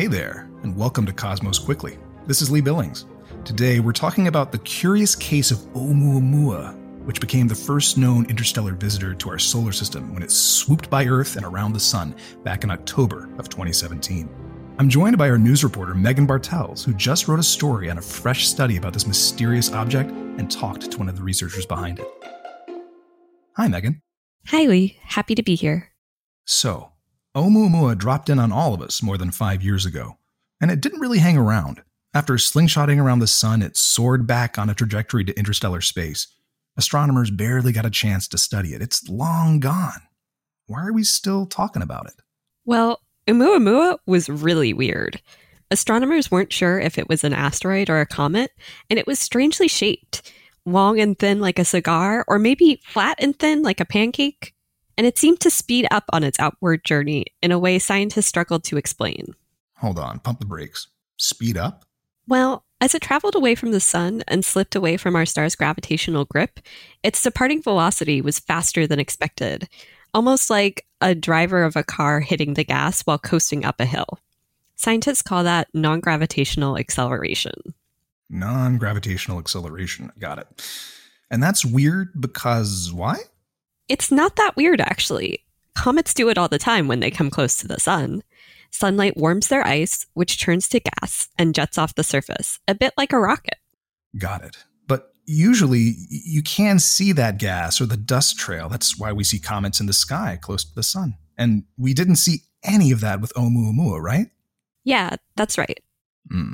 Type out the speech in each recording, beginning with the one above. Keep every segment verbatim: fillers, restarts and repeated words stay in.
Hey there, and welcome to Cosmos Quickly. This is Lee Billings. Today, we're talking about the curious case of Oumuamua, which became the first known interstellar visitor to our solar system when it swooped by Earth and around the Sun back in October of twenty seventeen. I'm joined by our news reporter, Megan Bartels, who just wrote a story on a fresh study about this mysterious object and talked to one of the researchers behind it. Hi, Megan. Hi, Lee. Happy to be here. So, Oumuamua dropped in on all of us more than five years ago, and it didn't really hang around. After slingshotting around the sun, it soared back on a trajectory to interstellar space. Astronomers barely got a chance to study it. It's long gone. Why are we still talking about it? Well, Oumuamua was really weird. Astronomers weren't sure if it was an asteroid or a comet, and it was strangely shaped, long and thin like a cigar, or maybe flat and thin like a pancake. And it seemed to speed up on its outward journey in a way scientists struggled to explain. Hold on, pump the brakes. Speed up? Well, as it traveled away from the sun and slipped away from our star's gravitational grip, its departing velocity was faster than expected, almost like a driver of a car hitting the gas while coasting up a hill. Scientists call that non-gravitational acceleration. Non-gravitational acceleration, got it. And that's weird because why? It's not that weird, actually. Comets do it all the time when they come close to the sun. Sunlight warms their ice, which turns to gas and jets off the surface, a bit like a rocket. Got it. But usually, you can see that gas or the dust trail. That's why we see comets in the sky close to the sun. And we didn't see any of that with Oumuamua, right? Yeah, that's right. Hmm.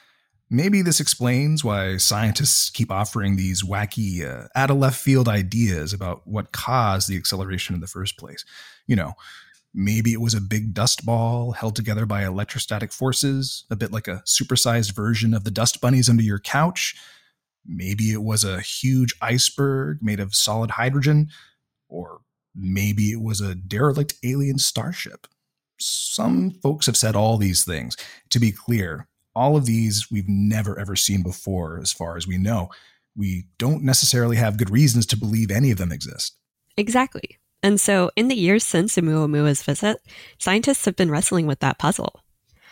Maybe this explains why scientists keep offering these wacky, uh, out-of-left-field ideas about what caused the acceleration in the first place. You know, maybe it was a big dust ball held together by electrostatic forces, a bit like a supersized version of the dust bunnies under your couch. Maybe it was a huge iceberg made of solid hydrogen. Or maybe it was a derelict alien starship. Some folks have said all these things. To be clear, all of these we've never ever seen before, as far as we know. We don't necessarily have good reasons to believe any of them exist. Exactly. And so in the years since Oumuamua's visit, scientists have been wrestling with that puzzle.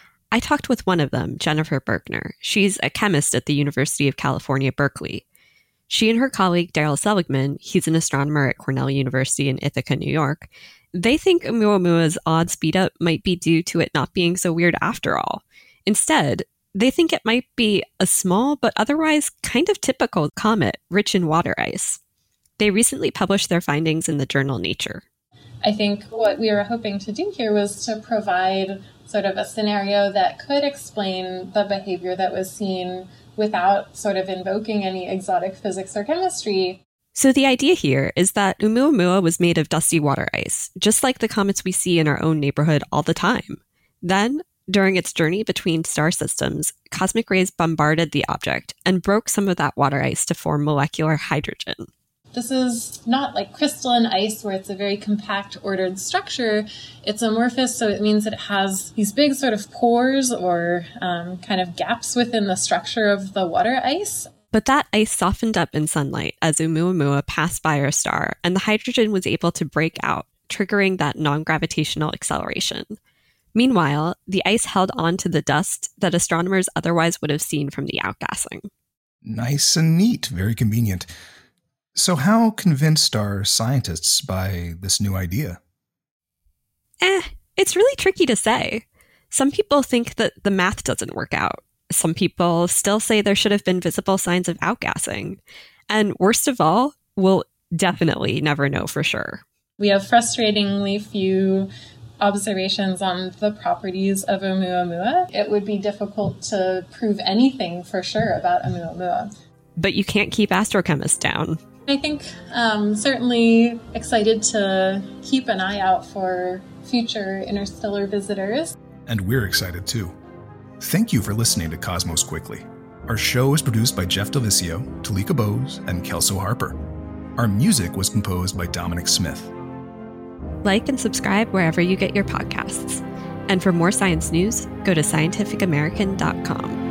I talked with one of them, Jennifer Berkner. She's a chemist at the University of California, Berkeley. She and her colleague, Daryl Seligman, he's an astronomer at Cornell University in Ithaca, New York, they think Oumuamua's odd speed up might be due to it not being so weird after all. Instead, they think it might be a small but otherwise kind of typical comet rich in water ice. They recently published their findings in the journal Nature. I think what we were hoping to do here was to provide sort of a scenario that could explain the behavior that was seen without sort of invoking any exotic physics or chemistry. So the idea here is that Oumuamua was made of dusty water ice, just like the comets we see in our own neighborhood all the time. Then, during its journey between star systems, cosmic rays bombarded the object and broke some of that water ice to form molecular hydrogen. This is not like crystalline ice where it's a very compact, ordered structure. It's amorphous, so it means that it has these big sort of pores or um, kind of gaps within the structure of the water ice. But that ice softened up in sunlight as Oumuamua passed by our star, and the hydrogen was able to break out, triggering that non-gravitational acceleration. Meanwhile, the ice held on to the dust that astronomers otherwise would have seen from the outgassing. Nice and neat. Very convenient. So how convinced are scientists by this new idea? Eh, it's really tricky to say. Some people think that the math doesn't work out. Some people still say there should have been visible signs of outgassing. And worst of all, we'll definitely never know for sure. We have frustratingly few observations on the properties of Oumuamua. It would be difficult to prove anything for sure about Oumuamua. But you can't keep astrochemists down. I think um, certainly excited to keep an eye out for future interstellar visitors. And we're excited too. Thank you for listening to Cosmos Quickly. Our show is produced by Jeff Delisio, Talika Bose, and Kelso Harper. Our music was composed by Dominic Smith. Like and subscribe wherever you get your podcasts. And for more science news, go to scientific american dot com.